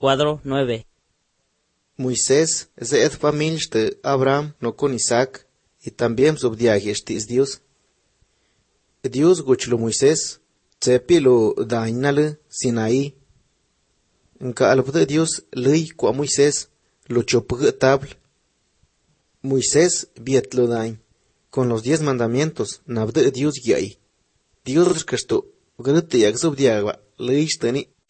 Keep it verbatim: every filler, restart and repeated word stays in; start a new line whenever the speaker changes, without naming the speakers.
Cuadro nueve.
Moisés es familia de Abraham no con Isaac y también subdiaje estis Dios. Dios guchlo Moisés, tsepilo dainale Sinaí. Nka alpde Dios ley kwa Moisés lo chopge tabl. Moisés vietlo dain con los diez mandamientos nabde Dios yai. Dios kasto grete yak subdiagwa ley steni